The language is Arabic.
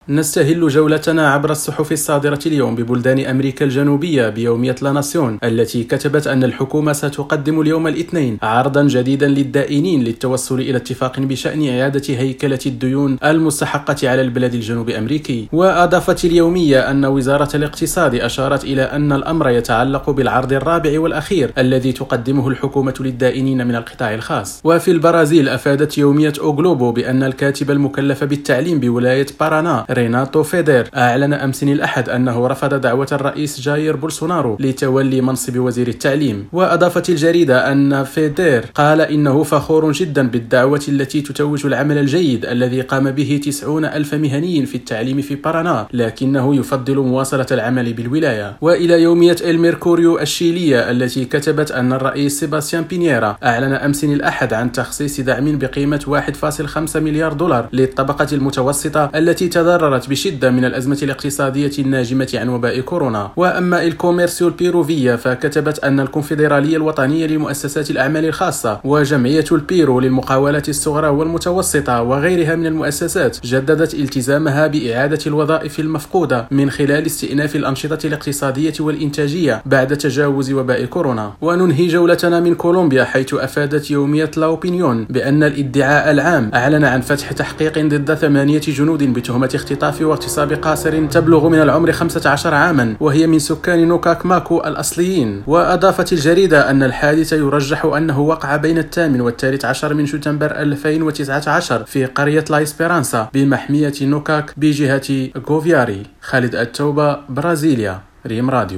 نستهل جولتنا عبر الصحف الصادرة اليوم ببلدان أمريكا الجنوبية بيومية لا ناسيون التي كتبت أن الحكومة ستقدم اليوم الاثنين عرضا جديدا للدائنين للتوصل إلى اتفاق بشأن إعادة هيكلة الديون المستحقة على البلد الجنوب أمريكي. وأضافت اليومية أن وزارة الاقتصاد أشارت إلى أن الأمر يتعلق بالعرض الرابع والأخير الذي تقدمه الحكومة للدائنين من القطاع الخاص. وفي البرازيل أفادت يومية أو جلوبو بأن الكاتب المكلف بالتعليم بولاية بارانا ريناتو فيدير أعلن أمس الأحد أنه رفض دعوة الرئيس جاير بولسونارو لتولي منصب وزير التعليم. وأضافت الجريدة أن فيدير قال إنه فخور جدا بالدعوة التي تتوج العمل الجيد الذي قام به 90,000 مهني في التعليم في بارانا، لكنه يفضل مواصلة العمل بالولاية. وإلى يومية الميركوريو الشيلية التي كتبت أن الرئيس سيباستيان بينيرا أعلن أمس الأحد عن تخصيص دعم بقيمة 1.5 مليار دولار للطبقة المتوسطة التي تضررت بشدة من الأزمة الاقتصادية الناجمة عن وباء كورونا. وأما الكوميرسيو البيروفية فكتبت أن الكونفدرالية الوطنية لمؤسسات الأعمال الخاصة وجمعية البيرو للمقاولات الصغرى والمتوسطة وغيرها من المؤسسات جددت التزامها بإعادة الوظائف المفقودة من خلال استئناف الأنشطة الاقتصادية والإنتاجية بعد تجاوز وباء كورونا. وننهي جولتنا من كولومبيا حيث أفادت يومية لاوبينيون بأن الادعاء العام أعلن عن فتح تحقيق ضد 8 جنود بتهمة اختطاف واغتصاب قاصر تبلغ من العمر 15 عاما وهي من سكان نوكاك ماكو الأصليين. وأضافت الجريدة أن الحادث يرجح أنه وقع بين 8 و13 من شتنبر 2019 في قرية لا إسبيرانسا بمحمية نوكاك بجهة غوفياري. خالد التوبة، برازيليا، ريم راديو.